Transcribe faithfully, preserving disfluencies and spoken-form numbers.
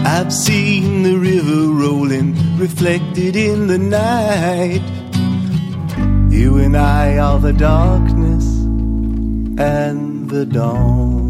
I've seen the river rolling, reflected in the night. You and I are the darkness and the dawn.